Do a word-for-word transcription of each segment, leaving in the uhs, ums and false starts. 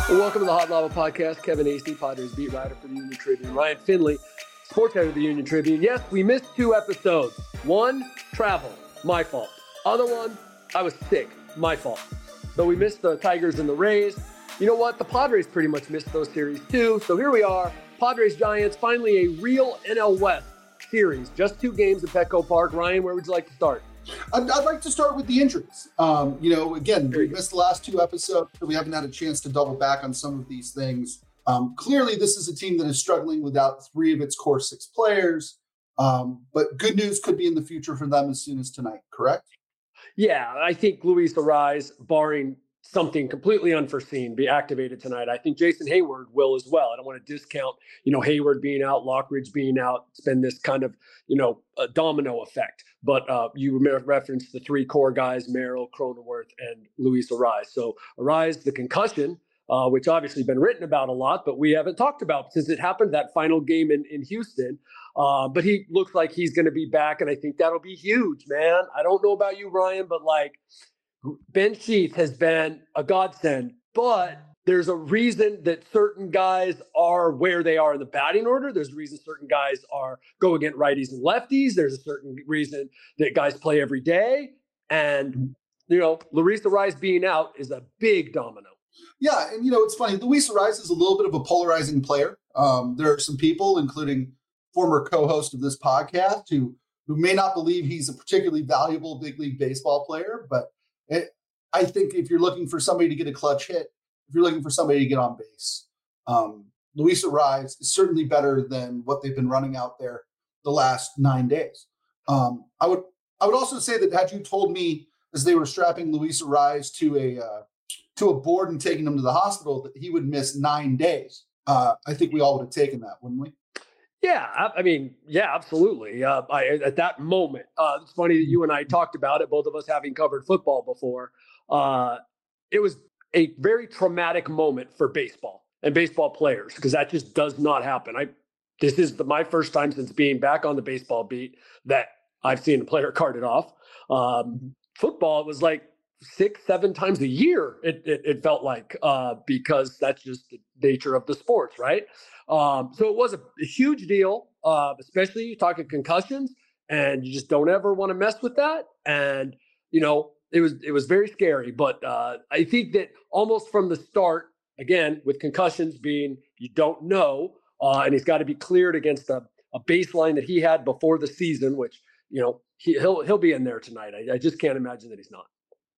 Well, welcome to the Hot Lava Podcast. Kevin Hasty, Padres beat writer for the Union Tribune. Ryan Finley, sports editor of the Union Tribune. Yes, we missed two episodes. One, travel, my fault. Other one, I was sick, my fault. So we missed the Tigers and the Rays. You know what? The Padres pretty much missed those series too. So here we are, Padres Giants, finally a real N L West series. Just two games at Petco Park. Ryan, where would you like to start? I'd, I'd like to start with the injuries. Um, you know, again, we missed the last two episodes, so we haven't had a chance to double back on some of these things. Um, clearly, this is a team that is struggling without three of its core six players. Um, but good news could be in the future for them as soon as tonight, correct? Yeah, I think Luis Arraez, barring something completely unforeseen, be activated tonight. I think Jason Hayward will as well. I don't want to discount, you know, Hayward being out, Lockridge being out. It's been this kind of, you know, a domino effect. But uh, you referenced the three core guys, Merrill, Cronenworth, and Luis Arraez. So Arraez, the concussion, uh, which obviously been written about a lot, but we haven't talked about since it happened, that final game in, in Houston. Uh, but he looks like he's going to be back, and I think that'll be huge, man. I don't know about you, Ryan, but like, Ben Sheets has been a godsend, but there's a reason that certain guys are where they are in the batting order. There's a reason certain guys are go against righties and lefties. There's a certain reason that guys play every day. And, you know, Luis Arraez being out is a big domino. Yeah, and, you know, it's funny. Luis Arraez is a little bit of a polarizing player. Um, there are some people, including former co-host of this podcast, who who may not believe he's a particularly valuable big league baseball player, but It, I think if you're looking for somebody to get a clutch hit, if you're looking for somebody to get on base, um, Luis Arraez is certainly better than what they've been running out there the last nine days. Um, I would I would also say that had you told me as they were strapping Luis Arraez to a uh, to a board and taking him to the hospital that he would miss nine days, uh, I think we all would have taken that, wouldn't we? Yeah, I, I mean, yeah, absolutely. Uh, I, at that moment, uh, it's funny that you and I talked about it, both of us having covered football before. Uh, it was a very traumatic moment for baseball and baseball players because that just does not happen. I This is the, my first time since being back on the baseball beat that I've seen a player carted off. Um, football, it was like six, seven times a year, it, it, it felt like, uh, because that's just the nature of the sports, right? Um, so it was a, a huge deal, uh, especially talking concussions, and you just don't ever want to mess with that. And, you know, it was, it was very scary, but, uh, I think that almost from the start, again, with concussions being, you don't know, uh, and he's got to be cleared against a, a baseline that he had before the season, which, you know, he, he'll, he'll be in there tonight. I, I just can't imagine that he's not.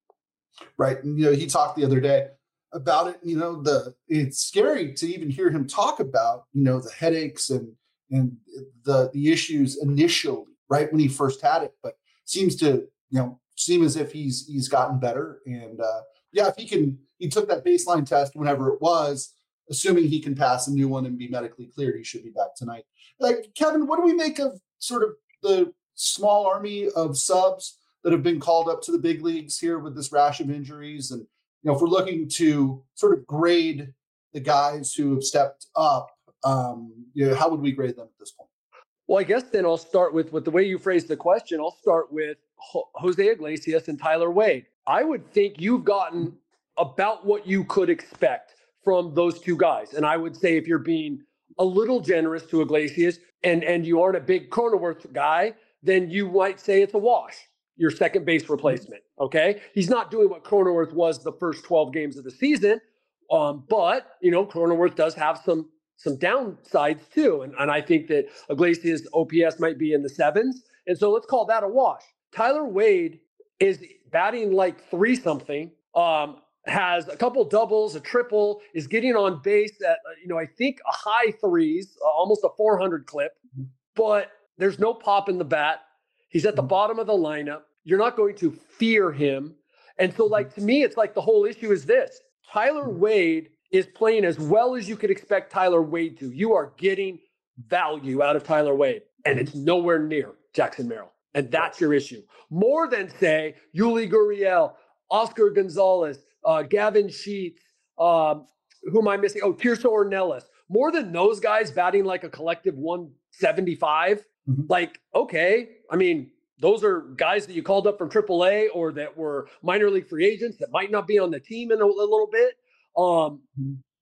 Right. And, you know, he talked the other day about it. You know, the it's scary to even hear him talk about, you know, the headaches and and the the issues initially, right, when he first had it, but seems to, you know, seem as if he's he's gotten better. And uh, yeah, if he can, he took that baseline test whenever it was, assuming he can pass a new one and be medically cleared, he should be back tonight. Like, Kevin, what do we make of sort of the small army of subs that have been called up to the big leagues here with this rash of injuries? And, you know, if we're looking to sort of grade the guys who have stepped up, um, you know, how would we grade them at this point? Well, I guess then I'll start with, with the way you phrased the question. I'll start with Ho- Jose Iglesias and Tyler Wade. I would think you've gotten about what you could expect from those two guys. And I would say if you're being a little generous to Iglesias and, and you aren't a big Cronenworth guy, then you might say it's a wash. Your second base replacement, okay? He's not doing what Cronenworth was the first twelve games of the season, um, but, you know, Cronenworth does have some some downsides too, and, and I think that Iglesias' O P S might be in the sevens, and so let's call that a wash. Tyler Wade is batting like three-something, um, has a couple doubles, a triple, is getting on base at, you know, I think a high threes, uh, almost a four hundred clip, but there's no pop in the bat. He's at the bottom of the lineup. You're not going to fear him. And so, like, to me, it's like the whole issue is this. Tyler Wade is playing as well as you could expect Tyler Wade to. You are getting value out of Tyler Wade, and it's nowhere near Jackson Merrill. And that's your issue. More than, say, Yuli Gurriel, Oscar Gonzalez, uh, Gavin Sheets, um, who am I missing? Oh, Tirso Ornelas. More than those guys batting like a collective one seventy-five, mm-hmm. Like, okay, I mean, those are guys that you called up from triple A or that were minor league free agents that might not be on the team in a, a little bit. Um,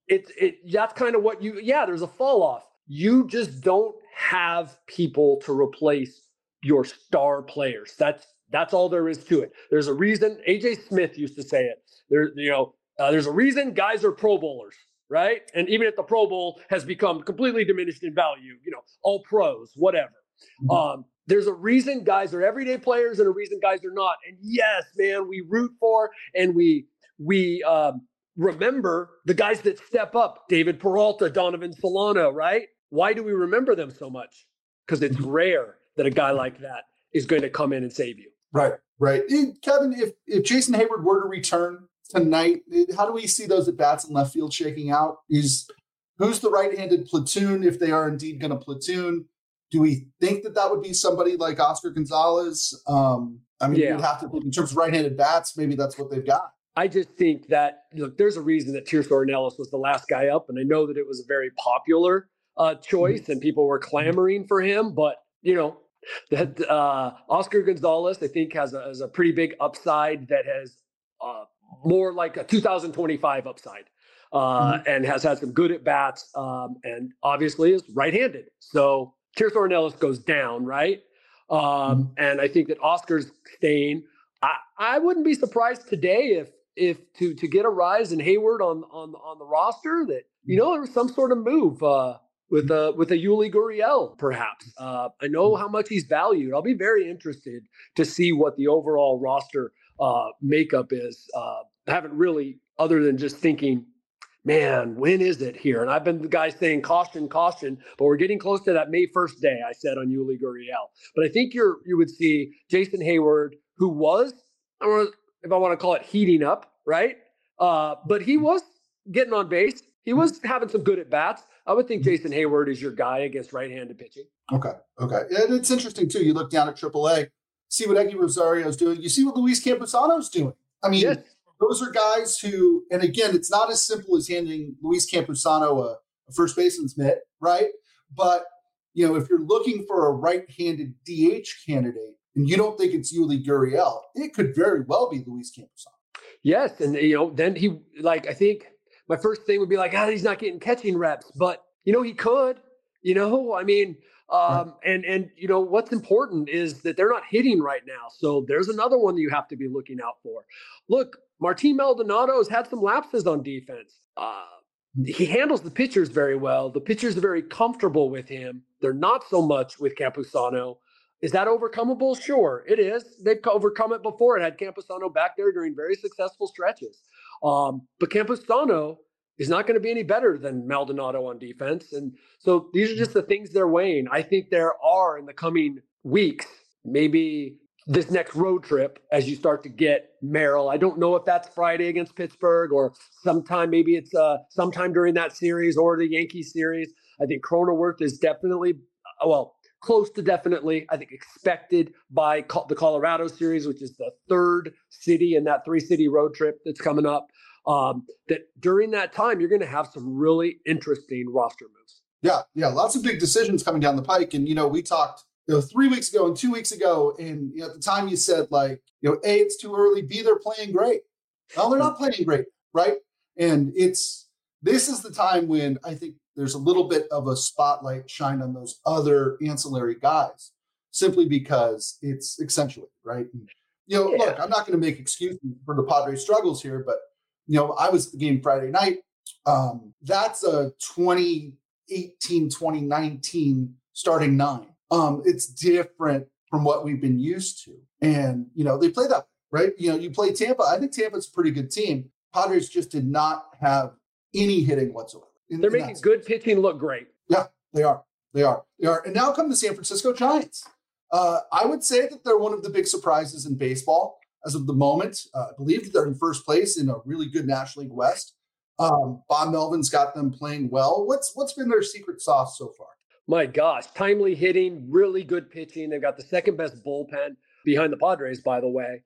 it's it that's kind of what you yeah, there's a fall off. You just don't have people to replace your star players. That's that's all there is to it. There's a reason A J Smith used to say it. There, you know, uh, there's a reason guys are Pro Bowlers, right? And even if the Pro Bowl has become completely diminished in value, you know, all pros, whatever. Mm-hmm. Um, there's a reason guys are everyday players and a reason guys are not. And yes, man, we root for and we we um, remember the guys that step up, David Peralta, Donovan Solano, right? Why do we remember them so much? Because it's rare that a guy like that is going to come in and save you. Right, right. And Kevin, if, if Jason Hayward were to return tonight, how do we see those at-bats in left field shaking out? Is who's the right-handed platoon if they are indeed going to platoon? Do we think that that would be somebody like Oscar Gonzalez? Um, I mean, yeah. You'd have to, in terms of right-handed bats, maybe that's what they've got. I just think that, look, there's a reason that Tirso Ornelas was the last guy up, and I know that it was a very popular uh, choice, mm-hmm. and people were clamoring for him, but, you know, that uh, Oscar Gonzalez, I think, has a, has a pretty big upside that has uh, more like a two thousand twenty-five upside uh, mm-hmm. and has had some good at-bats um, and obviously is right-handed. So Tirso Ornelas goes down, right? Um, mm-hmm. And I think that Oscar's staying. I, I wouldn't be surprised today if if to to get a rise in Hayward on on on the roster that, you know, there was some sort of move uh, with a with a Yuli Gurriel, perhaps. Uh, I know how much he's valued. I'll be very interested to see what the overall roster uh, makeup is. Uh, I haven't really, other than just thinking, man, when is it here? And I've been the guy saying caution, caution, but we're getting close to that May first day, I said, on Yuli Gurriel. But I think you're you would see Jason Hayward, who was, I don't know if I want to call it heating up, right? Uh, but he was getting on base. He was having some good at-bats. I would think Jason Hayward is your guy against right-handed pitching. Okay, okay. And it's interesting, too. You look down at triple A, see what Eggy Rosario's doing. You see what Luis Campusano's doing. I mean, yes. Those are guys who, and again, it's not as simple as handing Luis Campusano a, a first baseman's mitt, right? But, you know, if you're looking for a right-handed D H candidate, and you don't think it's Yuli Gurriel, it could very well be Luis Campusano. Yes, and, you know, then he, like, I think my first thing would be like, ah, he's not getting catching reps, but, you know, he could, you know, I mean, um, right. and, and, you know, what's important is that they're not hitting right now. So there's another one that you have to be looking out for. Look, Martin Maldonado has had some lapses on defense. Uh, he handles the pitchers very well. The pitchers are very comfortable with him. They're not so much with Campusano. Is that overcomable? Sure, it is. They've overcome it before. It had Campusano back there during very successful stretches. Um, but Campusano is not going to be any better than Maldonado on defense. And so these are just the things they're weighing. I think there are in the coming weeks, maybe this next road trip, as you start to get Merrill. I don't know if that's Friday against Pittsburgh or sometime, maybe it's uh, sometime during that series or the Yankees series. I think Cronenworth is definitely, well, close to definitely, I think, expected by the Colorado series, which is the third city in that three-city road trip that's coming up, um, that during that time, you're going to have some really interesting roster moves. Yeah, yeah, lots of big decisions coming down the pike. And, you know, we talked, you know, three weeks ago and two weeks ago, and you know, at the time you said, like, you know, A, it's too early, B, they're playing great. Well, they're not playing great, right? And it's, this is the time when I think there's a little bit of a spotlight shine on those other ancillary guys, simply because it's accentuated, right? And, you know, yeah. Look, I'm not going to make excuses for the Padres' struggles here, but, you know, I was at the game Friday night. Um, that's a twenty eighteen, twenty nineteen starting nine. Um, it's different from what we've been used to. And, you know, they play that, right? You know, you play Tampa. I think Tampa's a pretty good team. Padres just did not have any hitting whatsoever. In, They're in making good pitching look great. Yeah, they are. They are. They are. And now come the San Francisco Giants. Uh, I would say that they're one of the big surprises in baseball as of the moment. Uh, I believe that they're in first place in a really good National League West. Um, Bob Melvin's got them playing well. What's What's been their secret sauce so far? My gosh, timely hitting, really good pitching. They've got the second best bullpen behind the Padres, by the way.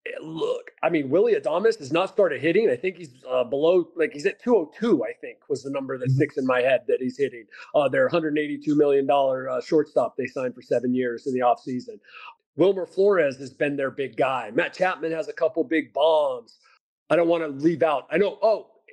Look, I mean, Willy Adames has not started hitting. I think he's uh, below, like he's at two oh two, I think, was the number that sticks in my head that he's hitting. Uh, their one hundred eighty-two million dollars uh, shortstop they signed for seven years in the offseason. Wilmer Flores has been their big guy. Matt Chapman has a couple big bombs. I don't want to leave out. I know, oh,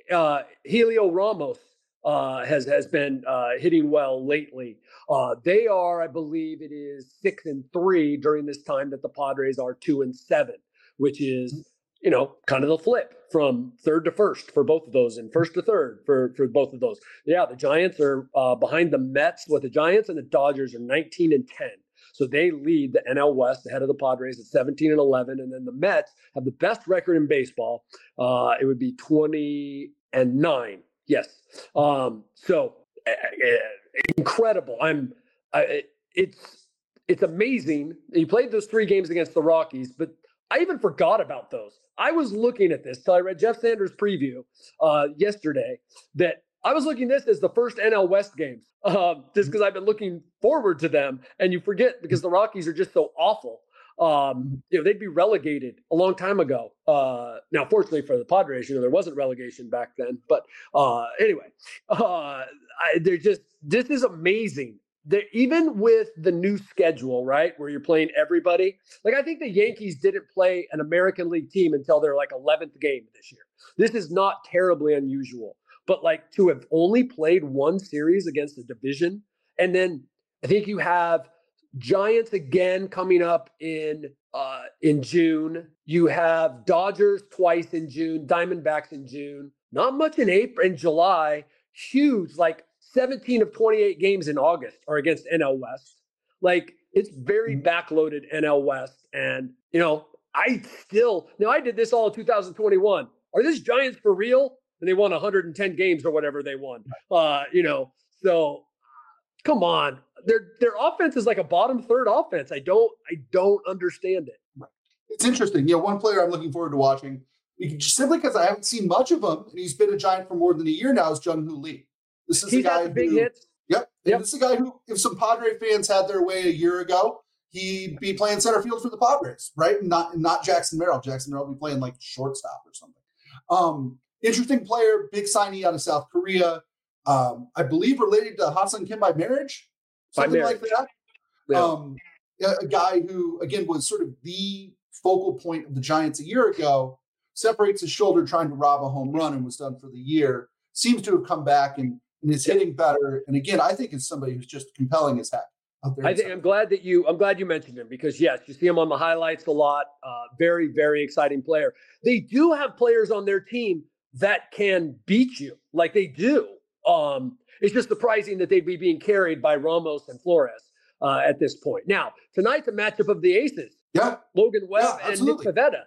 uh, Helio Ramos uh, has has been uh, hitting well lately. Uh, they are, I believe, it is six and three during this time that the Padres are two and seven, which is, you know, kind of the flip from third to first for both of those, and first to third for for both of those. Yeah, the Giants are uh, behind the Mets with the Giants, and the Dodgers are nineteen and ten. So they lead the N L West ahead of the Padres at seventeen and eleven, and then the Mets have the best record in baseball. Uh, it would be twenty and nine. Yes. Um, so uh, incredible. I'm. I, it's it's amazing. He played those three games against the Rockies, but I even forgot about those. I was looking at this till I read Jeff Sanders' preview uh, yesterday. That I was looking at this as the first N L West games, um, just because I've been looking forward to them. And you forget because the Rockies are just so awful. Um, you know, they'd be relegated a long time ago. Uh, now, fortunately for the Padres, you know, there wasn't relegation back then. But uh, anyway, uh, I, they're just this is amazing. They're, even with the new schedule, right, where you're playing everybody, like I think the Yankees didn't play an American League team until their like eleventh game this year. This is not terribly unusual, but like to have only played one series against a division, and then I think you have Giants again coming up in uh, in June. You have Dodgers twice in June, Diamondbacks in June. Not much in April and July. Huge, like seventeen of twenty-eight games in August are against N L West. Like it's very backloaded N L West. And, you know, I still, now I did this all in two thousand twenty-one. Are these Giants for real? And they won one hundred ten games or whatever they won. Uh, you know, so come on. Their their offense is like a bottom third offense. I don't I don't understand it. It's interesting. You know, one player I'm looking forward to watching, just simply because I haven't seen much of him, and he's been a Giant for more than a year now, is Jung-Hoo Lee. This is He's a guy got the big who, hits. Yep. Yep. And this is a guy who, if some Padre fans had their way a year ago, he'd be playing center field for the Padres, right? Not not Jackson Merrill. Jackson Merrill would be playing like shortstop or something. Um, interesting player, big signee out of South Korea. Um, I believe related to Ha-Seong Kim by marriage, something by marriage. like that. Yeah. Um, a, a guy who, again, was sort of the focal point of the Giants a year ago, separates his shoulder trying to rob a home run and was done for the year. Seems to have come back and, and is hitting better. And again, I think it's somebody who's just compelling as heck out there. I think I'm glad that you I'm glad you mentioned him because yes, you see him on the highlights a lot. Uh, very, very exciting player. They do have players on their team that can beat you, like they do. Um, it's just surprising that they'd be being carried by Ramos and Flores uh, at this point. Now, tonight's a matchup of the aces. Yeah. Logan Webb Yeah, and Nick Pivetta.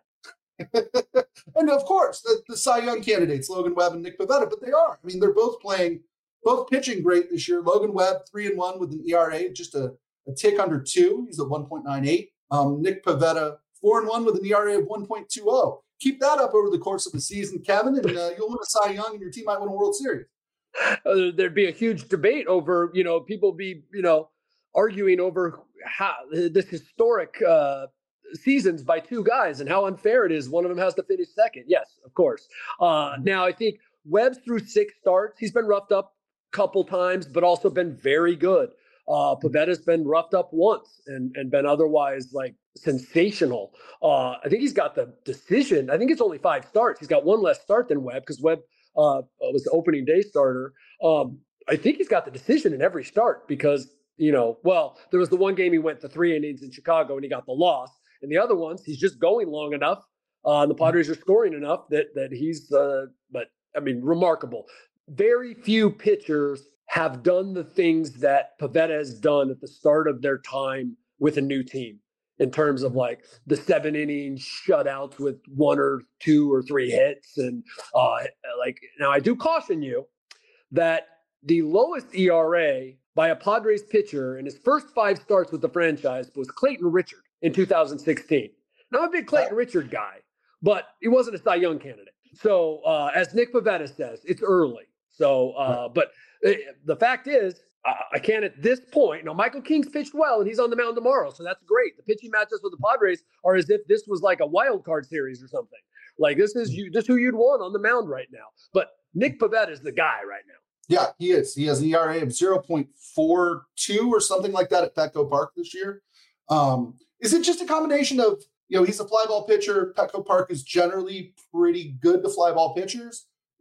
And of course, the, the Cy Young candidates, Logan Webb and Nick Pivetta, but they are. I mean, they're both playing, both pitching great this year. Logan Webb, three and one with an E R A, just a, a tick under two. He's at one point nine eight. Um, Nick Pivetta, four and one with an E R A of one point two oh. Keep that up over the course of the season, Kevin, and uh, you'll win a Cy Young and your team might win a World Series. Uh, there'd be a huge debate over, you know, people be, you know, arguing over how this historic uh, seasons by two guys and how unfair it is. One of them has to finish second. Yes, of course. Uh, now, I think Webb's through six starts. He's been roughed up a couple times, but also been very good. Uh, Pivetta's been roughed up once and, and been otherwise like sensational. Uh, I think he's got the decision. I think it's only five starts. He's got one less start than Webb because Webb uh, was the opening day starter. Um, I think he's got the decision in every start because, you know, well, there was the one game he went to three innings in Chicago and he got the loss. And the other ones, he's just going long enough. Uh, and the Padres are scoring enough that that he's, uh, but I mean, remarkable. Very few pitchers have done the things that Pivetta has done at the start of their time with a new team in terms of like the seven inning shutouts with one or two or three hits. And uh, like, now I do caution you that the lowest E R A by a Padres pitcher in his first five starts with the franchise was Clayton Richard in two thousand sixteen. Now, I'm a big Clayton Richard guy, but he wasn't a Cy Young candidate. So uh, as Nick Pivetta says, it's early. So, uh, but uh, the fact is, uh, I can't at this point. Now, Michael King's pitched well, and he's on the mound tomorrow, so that's great. The pitching matchups with the Padres are as if this was like a wild card series or something. Like this is you, this who you'd want on the mound right now. But Nick Pivetta is the guy right now. Yeah, he is. He has an E R A of zero point four two or something like that at Petco Park this year. Um, is it just a combination of, you know, he's a fly ball pitcher. Petco Park is generally pretty good to fly ball pitchers.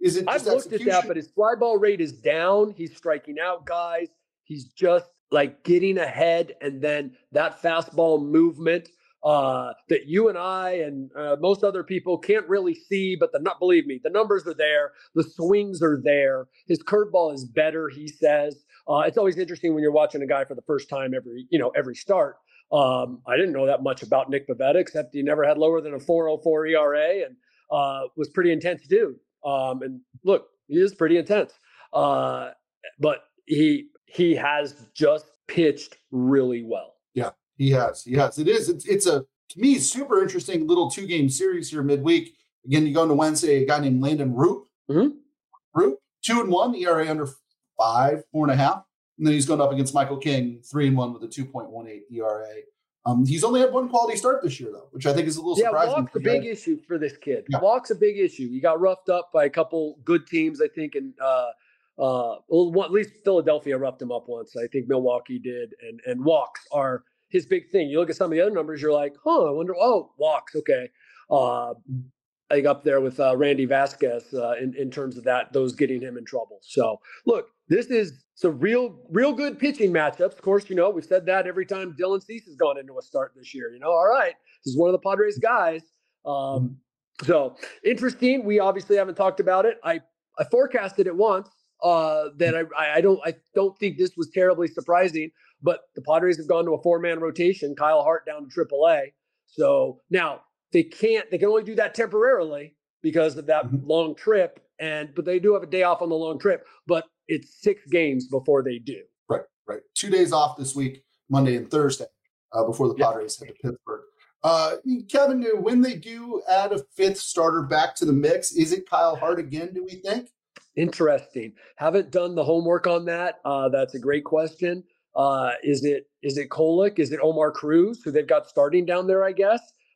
Is it I've just looked at execution? that, but his fly ball rate is down. He's striking out guys. He's just like getting ahead, and then that fastball movement uh, that you and I and uh, most other people can't really see, but the not believe me, the numbers are there. The swings are there. His curveball is better, he says. Uh, it's always interesting when you're watching a guy for the first time every you know every start. Um, I didn't know that much about Nick Pivetta, except he never had lower than a four point oh four E R A and uh, was pretty intense dude. Um, and look, he is pretty intense, uh, but he he has just pitched really well. Yeah, he has. He has. It is. It's, it's a to me super interesting little two game series here midweek. Again, you go into Wednesday. A guy named Landon Roop. Mm-hmm. Roop two and one E R A under five, four and a half, and then he's going up against Michael King, three and one with a two point one eight E R A. Um, he's only had one quality start this year, though, which I think is a little yeah, surprising. Walk's a big issue for this kid. Yeah. Walk's a big issue. He got roughed up by a couple good teams, I think, and uh, uh, well, one, at least Philadelphia roughed him up once. I think Milwaukee did, and and walks are his big thing. You look at some of the other numbers, you're like, huh, I wonder. Oh, walks, okay. Uh, I think up there with uh, Randy Vasquez uh, in in terms of that, those getting him in trouble. So look, this is some real, real good pitching matchups. Of course, you know, we've said that every time Dylan Cease has gone into a start this year. You know, all right, this is one of the Padres guys. Um, so interesting. We obviously haven't talked about it. I, I forecasted it once uh, that I, I don't, I don't think this was terribly surprising, but the Padres have gone to a four man rotation, Kyle Hart down to triple A. So now they can't, they can only do that temporarily because of that Mm-hmm. long trip. And, but they do have a day off on the long trip, but it's six games before they do. Right, right. Two days off this week, Monday and Thursday, uh, before the Padres yeah. head to Pittsburgh. Uh, Kevin, when they do add a fifth starter back to the mix, is it Kyle Hart again, do we think? Interesting. Haven't done the homework on that. Uh, that's a great question. Uh, is it is it Kolek? Is it Omar Cruz, who they've got starting down there, I guess?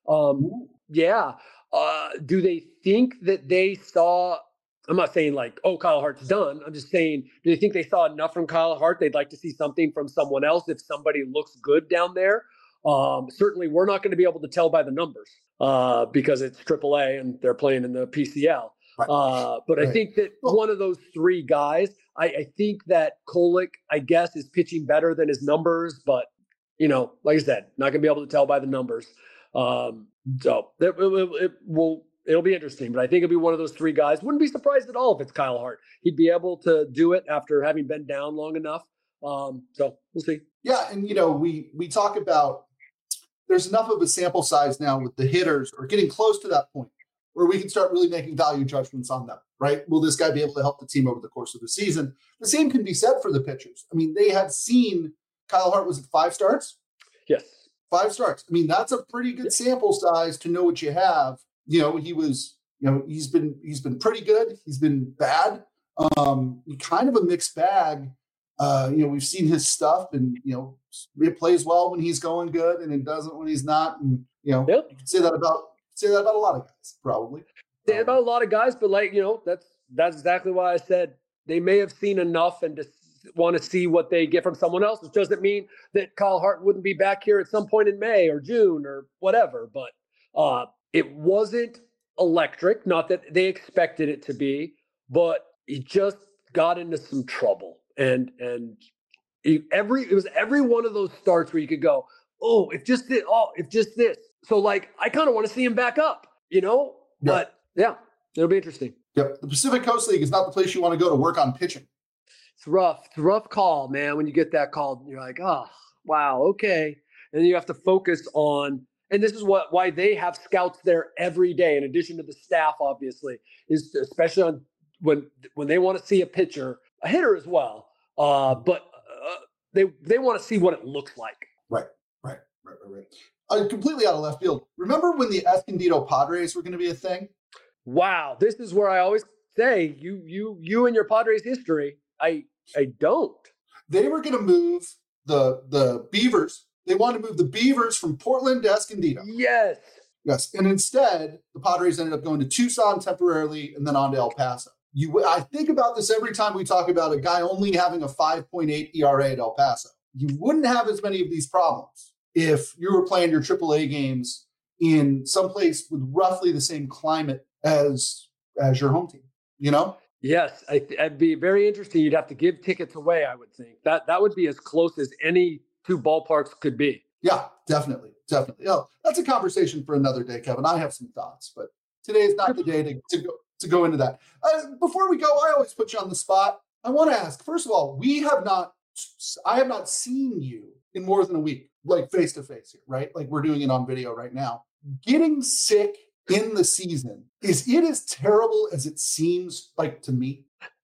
Um, yeah. Uh, do they think that they saw – I'm not saying like, oh, Kyle Hart's done. I'm just saying, do they think they saw enough from Kyle Hart? They'd like to see something from someone else if somebody looks good down there. Um, certainly, we're not going to be able to tell by the numbers uh, because it's triple A and they're playing in the P C L. Right. Uh, but right. I think that one of those three guys, I, I think that Kolek, I guess, is pitching better than his numbers. But, you know, like I said, not going to be able to tell by the numbers. Um, so it, it, it will it'll be interesting. But I think it'll be one of those three guys. Wouldn't be surprised at all if it's Kyle Hart. He'd be able to do it after having been down long enough. Um, so we'll see. Yeah, and, you know, we we talk about there's enough of a sample size now with the hitters or getting close to that point where we can start really making value judgments on them, right? Will this guy be able to help the team over the course of the season? The same can be said for the pitchers. I mean, they had seen Kyle Hart, was it five starts? Yes. Five starts. I mean, that's a pretty good yeah. sample size to know what you have. You know, he was, you know, he's been, he's been pretty good. He's been bad. Um, kind of a mixed bag. Uh, you know, we've seen his stuff and, you know, it plays well when he's going good and it doesn't when he's not. And, you know, yep. you can say that about, say that about a lot of guys, probably. Say about a lot of guys, but like, you know, that's, that's exactly why I said they may have seen enough and just want to see what they get from someone else. It doesn't mean that Kyle Hart wouldn't be back here at some point in May or June or whatever, but uh, it wasn't electric. Not that they expected it to be, but he just got into some trouble. And and he, every it was every one of those starts where you could go, oh, if just this, oh, if just this. So like, I kind of want to see him back up, you know. Yeah. But yeah, it'll be interesting. Yep, the Pacific Coast League is not the place you want to go to work on pitching. It's rough. It's a rough call, man. When you get that call, you're like, oh, wow, okay. And then you have to focus on, and this is what why they have scouts there every day, in addition to the staff, obviously, is especially on when when they want to see a pitcher, a hitter as well. Uh, but uh, they they want to see what it looks like. Right, right, right, right, right. Uh, completely out of left field. Remember when the Escondido Padres were going to be a thing? Wow, this is where I always say you you you and your Padres history. I I don't. They were going to move the the Beavers. They wanted to move the Beavers from Portland to Escondido. Yes. Yes, and instead the Padres ended up going to Tucson temporarily and then on to El Paso. You, I think about this every time we talk about a guy only having a five point eight E R A at El Paso. You wouldn't have as many of these problems if you were playing your triple A games in someplace with roughly the same climate as, as your home team. you know? Yes, I th- it'd be very interesting. You'd have to give tickets away, I would think. That that would be as close as any two ballparks could be. Yeah, definitely, definitely. Oh, that's a conversation for another day, Kevin. I have some thoughts, but today is not the day to, to go to go into that. Uh, before we go, I always put you on the spot. I want to ask, first of all, we have not, I have not seen you in more than a week, like face to face here, right? Like we're doing it on video right now. Getting sick in the season, is it as terrible as it seems like to me?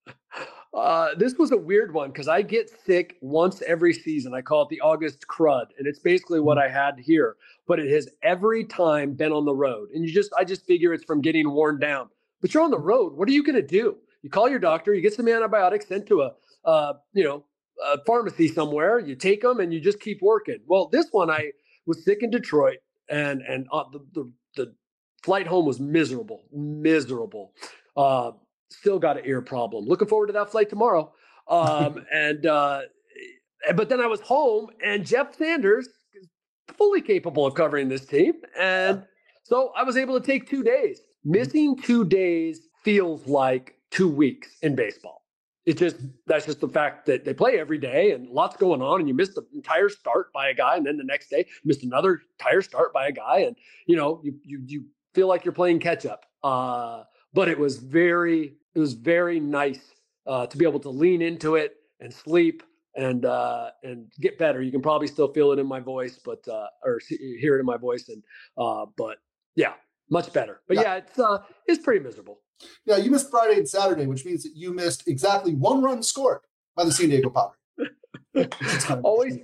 Uh, this was a weird one because I get sick once every season. I call it the August crud, and it's basically what I had here. But it has every time been on the road, and you just I just figure it's from getting worn down. But you're on the road. What are you going to do? You call your doctor. You get some antibiotics sent to a uh, you know a pharmacy somewhere. You take them, and you just keep working. Well, this one I was sick in Detroit, and and uh, the, the the flight home was miserable, miserable. Uh, Still got an ear problem. Looking forward to that flight tomorrow. Um, and uh, but then I was home, and Jeff Sanders is fully capable of covering this team, and so I was able to take two days. Missing two days feels like two weeks in baseball. It just that's just the fact that they play every day, and lots going on, and you missed the entire start by a guy, and then the next day you missed another entire start by a guy, and you know you you you feel like you're playing catch up. Uh, but it was very. It was very nice uh, to be able to lean into it and sleep and uh, and get better. You can probably still feel it in my voice, but uh, or see, hear it in my voice, and uh, but yeah, much better. But yeah, yeah it's uh, it's pretty miserable. Yeah, you missed Friday and Saturday, which means that you missed exactly one run scored by the San Diego Padres. kind of always,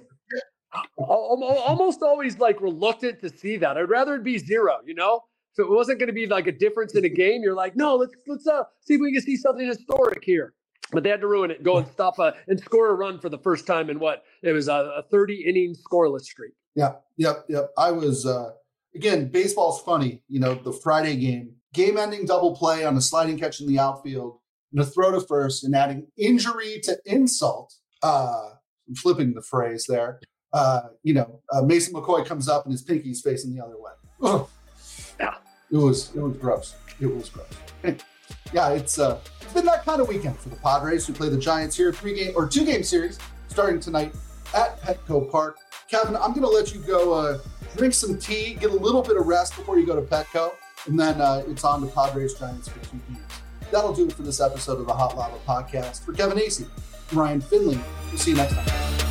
almost always like reluctant to see that. I'd rather it be zero, you know. So it wasn't going to be like a difference in a game. You're like, no, let's let's uh, see if we can see something historic here. But they had to ruin it, go and stop a, and score a run for the first time in what it was a, a thirty inning scoreless streak. Yeah, yep, yep. I was uh, again. Baseball's funny, you know. The Friday game, game-ending double play on a sliding catch in the outfield, and a throw to first, and adding injury to insult. Uh, I'm flipping the phrase there. Uh, you know, uh, Mason McCoy comes up and his pinky's facing the other way. Ugh. Yeah. It was it was gross. It was gross. Anyway, yeah, it's uh, it's been that kind of weekend for the Padres, who play the Giants here, three game or two game series starting tonight at Petco Park. Kevin, I'm going to let you go uh, drink some tea, get a little bit of rest before you go to Petco, and then uh, it's on to Padres Giants for two games. That'll do it for this episode of the Hot Lava Podcast. For Kevin Acee, Ryan Finley, we'll see you next time.